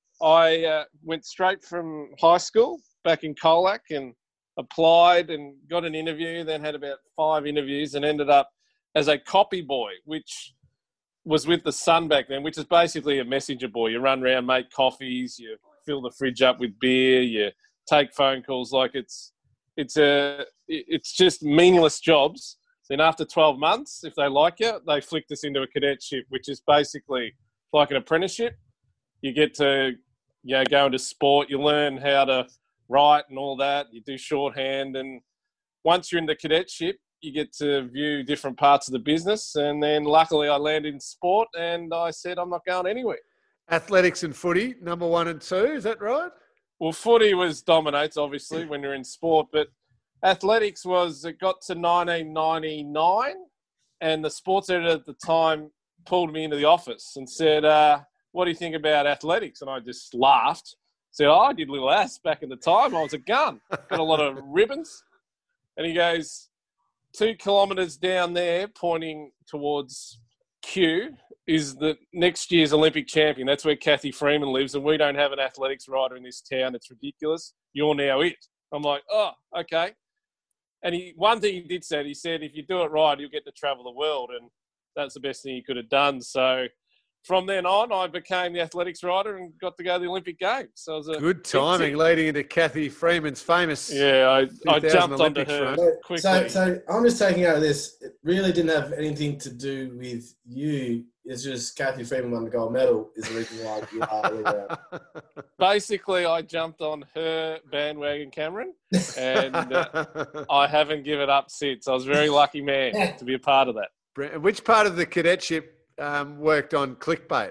I uh, went straight from high school back in Colac and applied and got an interview, then had about five interviews and ended up as a copy boy, which was with the Sun back then, which is basically a messenger boy. You run around, make coffees, you fill the fridge up with beer, you take phone calls. Like it's it's a it's just meaningless jobs. Then after twelve months, if they like you, they flicked us into a cadetship, which is basically like an apprenticeship. You get to you know go into sport, you learn how to write and all that. You do shorthand, and once you're in the cadetship, you get to view different parts of the business. And then luckily I landed in sport and I said, I'm not going anywhere. Athletics and footy, number one and two. Is that right? Well, footy was dominates, obviously, when you're in sport. But athletics was, it got to nineteen ninety-nine and the sports editor at the time pulled me into the office and said, uh, what do you think about athletics? And I just laughed. Said, oh, I did little ass back in the time. I was a gun. Got a lot of ribbons. And he goes, two kilometres down there, pointing towards Kew, is the next year's Olympic champion. That's where Kathy Freeman lives, and we don't have an athletics writer in this town. It's ridiculous. You're now it. I'm like, oh, okay. And he, one thing he did say, he said, if you do it right, you'll get to travel the world, and that's the best thing he could have done. So from then on, I became the athletics writer and got to go to the Olympic Games. So it was a good timing leading into Kathy Freeman's famous. Yeah, I, I jumped onto Olympics her run. quickly. So, so I'm just taking out of this. It really didn't have anything to do with you. It's just Kathy Freeman won the gold medal is the reason why you are where you're at. Basically, I jumped on her bandwagon, Cameron, and uh, I haven't given up since. I was a very lucky man to be a part of that. Which part of the cadetship um, worked on clickbait?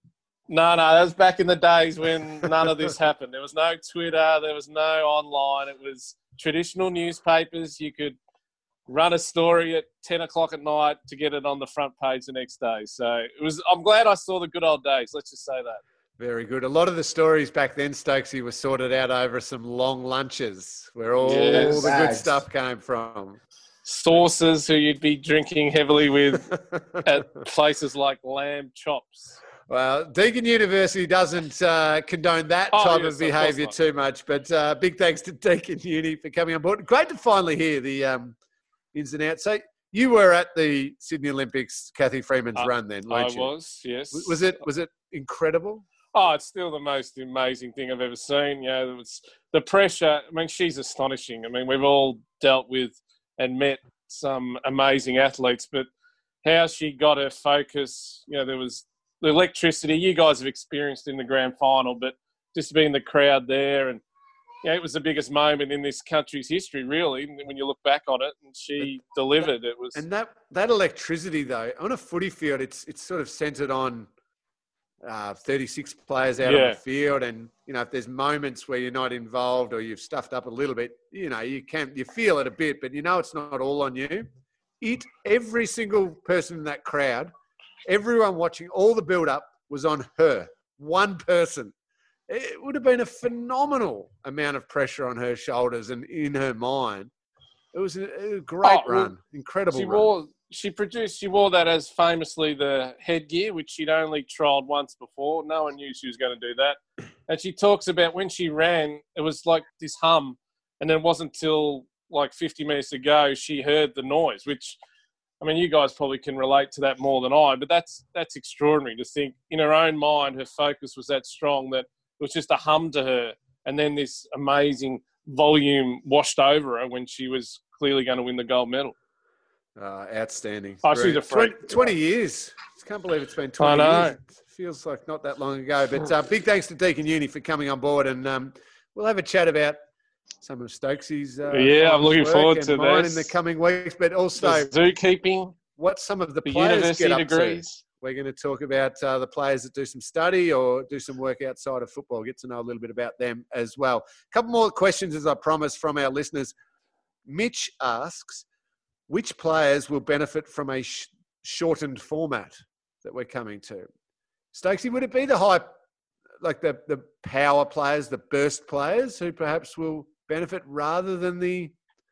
No, no, that was back in the days when none of this happened. There was no Twitter. There was no online. It was traditional newspapers. You could run a story at ten o'clock at night to get it on the front page the next day. So it was. I'm glad I saw the good old days. Let's just say that. Very good. A lot of the stories back then, Stokesy, were sorted out over some long lunches where all Yes. the good stuff came from. Sources who you'd be drinking heavily with at places like Lamb Chops. Well, Deakin University doesn't uh, condone that Oh, type yes, of behaviour not. too much, but uh, big thanks to Deakin Uni for coming on board. Great to finally hear the um, ins and outs. So you were at the Sydney Olympics, Kathy Freeman's Uh, run then, I weren't you? was, yes. W- Was it was it incredible? Oh, it's still the most amazing thing I've ever seen. You know, it was the pressure. I mean, she's astonishing. I mean, we've all dealt with and met some amazing athletes, but how she got her focus, you know, there was the electricity you guys have experienced in the grand final, but just being the crowd there, and you know, it was the biggest moment in this country's history, really, when you look back on it, and she delivered. It was, And that, that electricity, though, on a footy field, it's it's sort of centred on uh, thirty-six players out Yeah. on the field, and you know if there's moments where you're not involved or you've stuffed up a little bit, you know you can you feel it a bit, but you know it's not all on you. It every single person in that crowd, everyone watching, all the build-up was on her, one person. It would have been a phenomenal amount of pressure on her shoulders and in her mind. It was a, a great Oh, well, run, incredible she run. wore, she produced, she wore that as famously the headgear, which she'd only trialled once before. No one knew she was going to do that. And she talks about when she ran, it was like this hum, and then it wasn't till like fifty minutes to go she heard the noise, which, I mean, you guys probably can relate to that more than I, but that's that's extraordinary to think in her own mind, her focus was that strong that it was just a hum to her, and then this amazing volume washed over her when she was clearly going to win the gold medal. Uh, outstanding. Oh, she's Brilliant. a freak. twenty, twenty years. I can't believe it's been twenty I know. years. It feels like not that long ago. But uh, big thanks to Deakin Uni for coming on board, and um, we'll have a chat about some of Stokesy's uh, Yeah, I'm looking work forward and to mine this. in the coming weeks, but also The zookeeping, what some of the the players university get up degrees. to. We're going to talk about uh, the players that do some study or do some work outside of football, get to know a little bit about them as well. A couple more questions, as I promised, from our listeners. Mitch asks, which players will benefit from a sh- shortened format that we're coming to? Stokesy, would it be the high, like the, the power players, the burst players who perhaps will benefit rather than the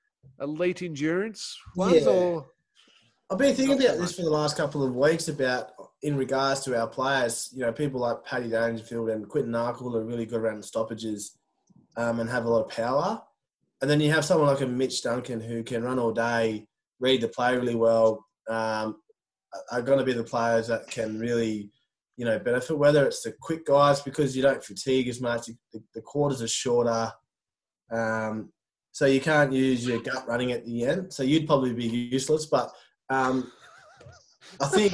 elite endurance ones? Yeah. Or I've been thinking Not so about this much. for the last couple of weeks about in regards to our players. You know, people like Paddy Dangerfield and Quinton Narkle are really good around stoppages um, and have a lot of power. And then you have someone like a Mitch Duncan who can run all day, read the play really well, um, are going to be the players that can really, you know, benefit, whether it's the quick guys because you don't fatigue as much, the, the quarters are shorter, um, so you can't use your gut running at the end. So you'd probably be useless, but um, I think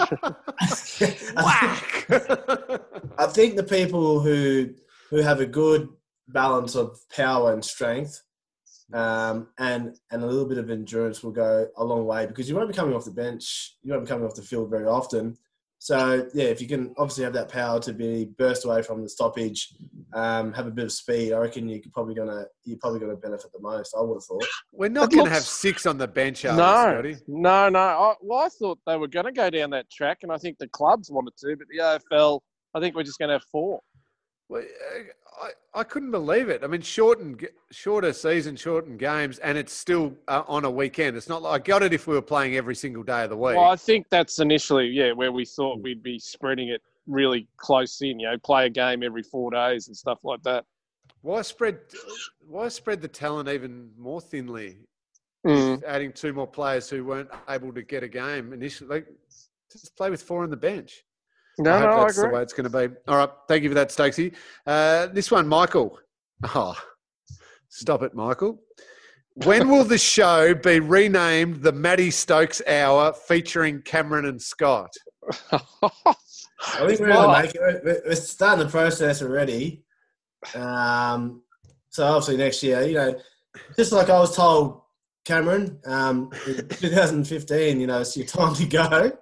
I think, I think the people who who have a good balance of power and strength um, and and a little bit of endurance will go a long way because you won't be coming off the bench, you won't be coming off the field very often. So yeah, if you can obviously have that power to be burst away from the stoppage, um, have a bit of speed, I reckon you're probably gonna you're probably gonna benefit the most. I would have thought. We're not It going to looks- have six on the bench, are we, No, Scotty? no, no. I, well, I thought they were going to go down that track, and I think the clubs wanted to, but the A F L, I think we're just going to have four. Well, I, I couldn't believe it. I mean, shortened, shorter season, shortened games, and it's still uh, on a weekend. It's not like I got it if we were playing every single day of the week. Well, I think that's initially, yeah, where we thought we'd be spreading it really close in, you know, play a game every four days and stuff like that. Why spread? Why spread the talent even more thinly? Mm. Adding two more players who weren't able to get a game initially. Like, just play with four on the bench. No, I hope no, I that's the agree. way it's going to be. All right, thank you for that, Stokesy. Uh, this one, Michael. Oh, stop it, Michael. When will the show be renamed the Matty Stokes Hour featuring Cameron and Scott? I think we're Well, going to make it. We're, we're starting the process already. Um, so obviously next year, you know, just like I was told, Cameron, um, in twenty fifteen, you know, it's your time to go.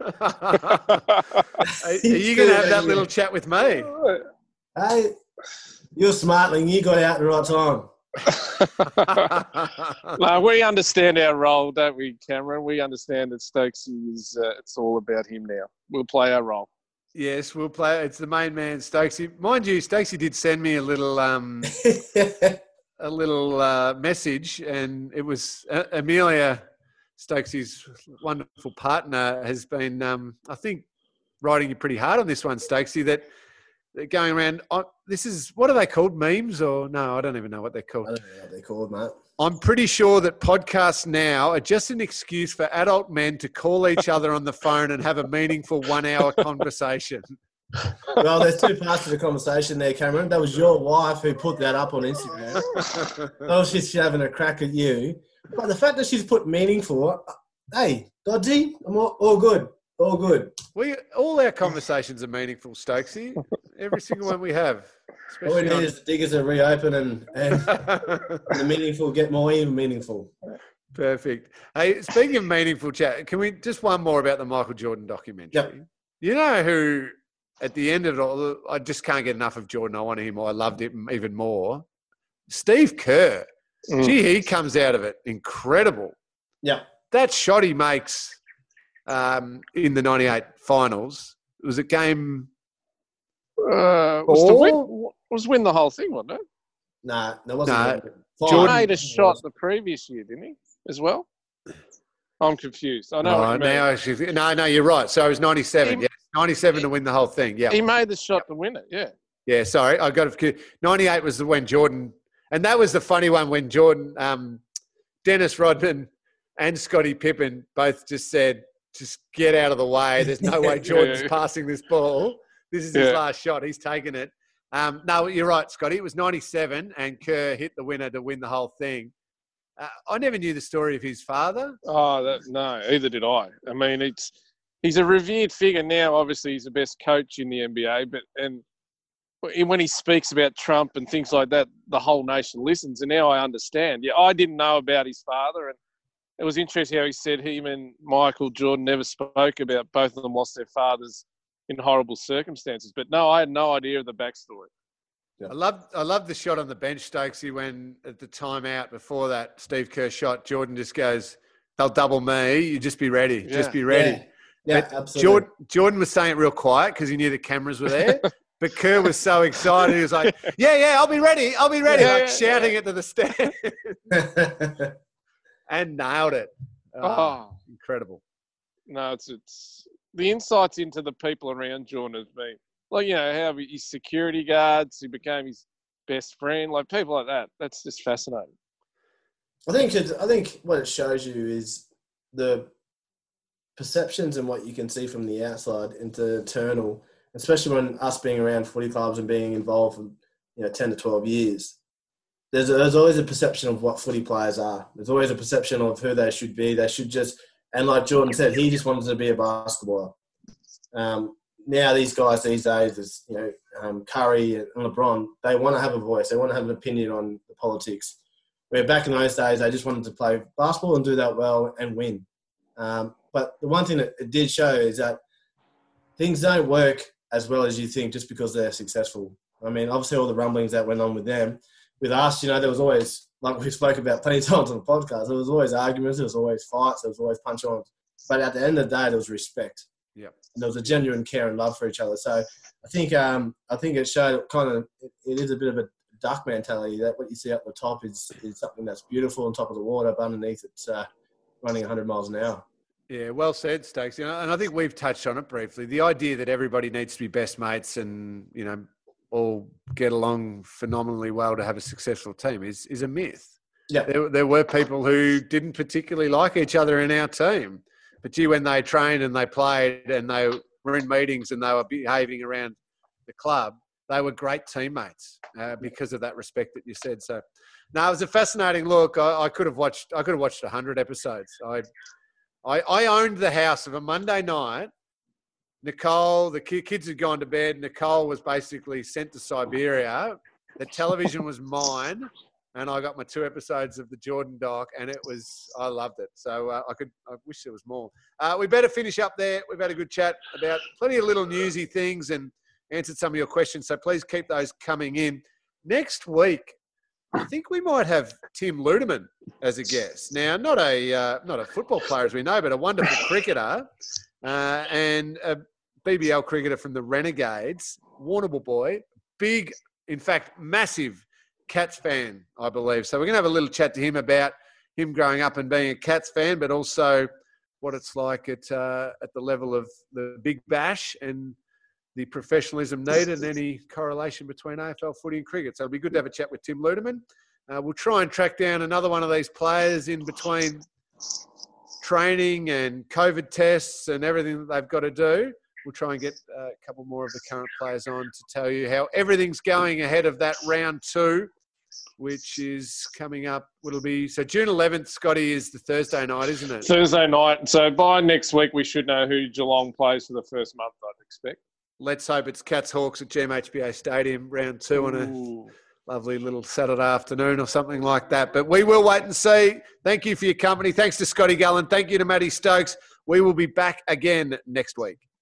Are you going to have that little chat with me? Hey, you're a smartling. You got out at the right time. No, we understand our role, don't we, Cameron? We understand that Stokesy is, uh, it's all about him now. We'll play our role. Yes, we'll play. It's the main man, Stokesy. Mind you, Stokesy did send me a little um, a little uh, message, and it was uh, Amelia, Stokesy's wonderful partner, has been, um, I think, riding you pretty hard on this one, Stokesy, that they're going around. On, this is, what are they called? Memes or no? I don't even know what they're called. I don't know what they're called, mate. I'm pretty sure that podcasts now are just an excuse for adult men to call each other on the phone and have a meaningful one-hour conversation. Well, there's two parts to the conversation there, Cameron. That was your wife who put that up on Instagram. Oh, she's having a crack at you. But the fact that she's put meaningful, hey, Dodgy, I'm all, all good. All good. We all our conversations are meaningful, Stokesy. Every single one we have. All we need on... is the diggers to reopen and, and, and the meaningful get more even meaningful. Perfect. Hey, speaking of meaningful chat, can we just one more about the Michael Jordan documentary? Yep. You know who, at the end of it all, I just can't get enough of Jordan. I want him more. I loved him even more. Steve Kerr. Mm. Gee, he comes out of it incredible. Yeah. That shot he makes um, in the ninety-eight finals, it was a game uh, was, to win, was win the whole thing, wasn't it? Nah, there wasn't. Nah, Jordan made a shot the previous year, didn't he, as well? I'm confused. I know. Oh, now actually, no, no, you're right. So it was ninety-seven. He, yeah, ninety-seven he, to win the whole thing. Yeah, he made the shot to win it. Yeah. Yeah. Sorry, I got it. ninety-eight was the when Jordan, and that was the funny one when Jordan, um, Dennis Rodman, and Scottie Pippen both just said, "Just get out of the way. There's no way Jordan's yeah. passing this ball. This is his yeah. last shot. He's taken it." Um, no, you're right, Scotty. It was ninety-seven, and Kerr hit the winner to win the whole thing. Uh, I never knew the story of his father. Oh, that, no, either did I. I mean, it's he's a revered figure now. Obviously, he's the best coach in the N B A. But and when he speaks about Trump and things like that, the whole nation listens. And now I understand. Yeah, I didn't know about his father, and it was interesting how he said him and Michael Jordan never spoke about both of them lost their fathers in horrible circumstances. But no, I had no idea of the backstory. Yeah. I love I love the shot on the bench, Stokesy, when at the timeout before that Steve Kerr shot, Jordan just goes, "They'll double me. You just be ready. Yeah. Just be ready." Yeah, yeah absolutely. Jordan, Jordan was saying it real quiet because he knew the cameras were there. But Kerr was so excited. He was like, "Yeah, yeah, I'll be ready. I'll be ready." Yeah, like yeah, shouting yeah. it to the stand. And nailed it. Oh, oh, incredible. No, it's it's the insights into the people around Jordan has been like, you know, how his security guards, he became his best friend, like people like that. That's just fascinating. I think it's, I think what it shows you is the perceptions and what you can see from the outside into internal, especially when us being around footy clubs and being involved for, you know, ten to twelve years. There's, a, there's always a perception of what footy players are. There's always a perception of who they should be. They should just, and like Jordan said, he just wanted to be a basketballer. Um, now these guys these days, is, you know, um, Curry and LeBron, they want to have a voice. They want to have an opinion on the politics. Where back in those days, they just wanted to play basketball and do that well and win. Um, but the one thing that it did show is that things don't work as well as you think just because they're successful. I mean, obviously all the rumblings that went on with them. With us, you know, there was always, like we spoke about plenty of times on the podcast, there was always arguments, there was always fights, there was always punch-ons. But at the end of the day, there was respect. Yeah, there was a genuine care and love for each other. So I think um, I think it showed kind of, it, it is a bit of a duck mentality that what you see at the top is, is something that's beautiful on top of the water, but underneath it's uh, running one hundred miles an hour. Yeah, well said, Stokes. You know, and I think we've touched on it briefly. The idea that everybody needs to be best mates and, you know, all get along phenomenally well to have a successful team is is a myth. Yeah, there, there were people who didn't particularly like each other in our team, but gee, when they trained and they played and they were in meetings and they were behaving around the club, they were great teammates uh, because of that respect that you said. So, no, it was a fascinating look. I, I could have watched. I could have watched a hundred episodes. I, I, I owned the house of a Monday night. Nicole, the kids had gone to bed. Nicole was basically sent to Siberia. The television was mine, and I got my two episodes of the Jordan doc, and it was, I loved it. So uh, I could, I wish there was more. Uh, we better finish up there. We've had a good chat about plenty of little newsy things and answered some of your questions. So please keep those coming in. Next week, I think we might have Tim Ludeman as a guest. Now, not a uh, not a football player as we know, but a wonderful cricketer uh, and a B B L cricketer from the Renegades, Warrnambool boy, big, in fact, massive Cats fan, I believe. So we're going to have a little chat to him about him growing up and being a Cats fan, but also what it's like at uh, at the level of the Big Bash and the professionalism needed and any correlation between A F L footy and cricket. So it'll be good to have a chat with Tim Ludeman. Uh, we'll try and track down another one of these players in between training and COVID tests and everything that they've got to do. We'll try and get a couple more of the current players on to tell you how everything's going ahead of that round two, which is coming up. It'll be so June eleventh, Scotty, is the Thursday night, isn't it? Thursday night. So by next week, we should know who Geelong plays for the first month, I'd expect. Let's hope it's Cats Hawks at G M H B A Stadium, round two on a Ooh. lovely little Saturday afternoon or something like that. But we will wait and see. Thank you for your company. Thanks to Scotty Gallen. Thank you to Matty Stokes. We will be back again next week.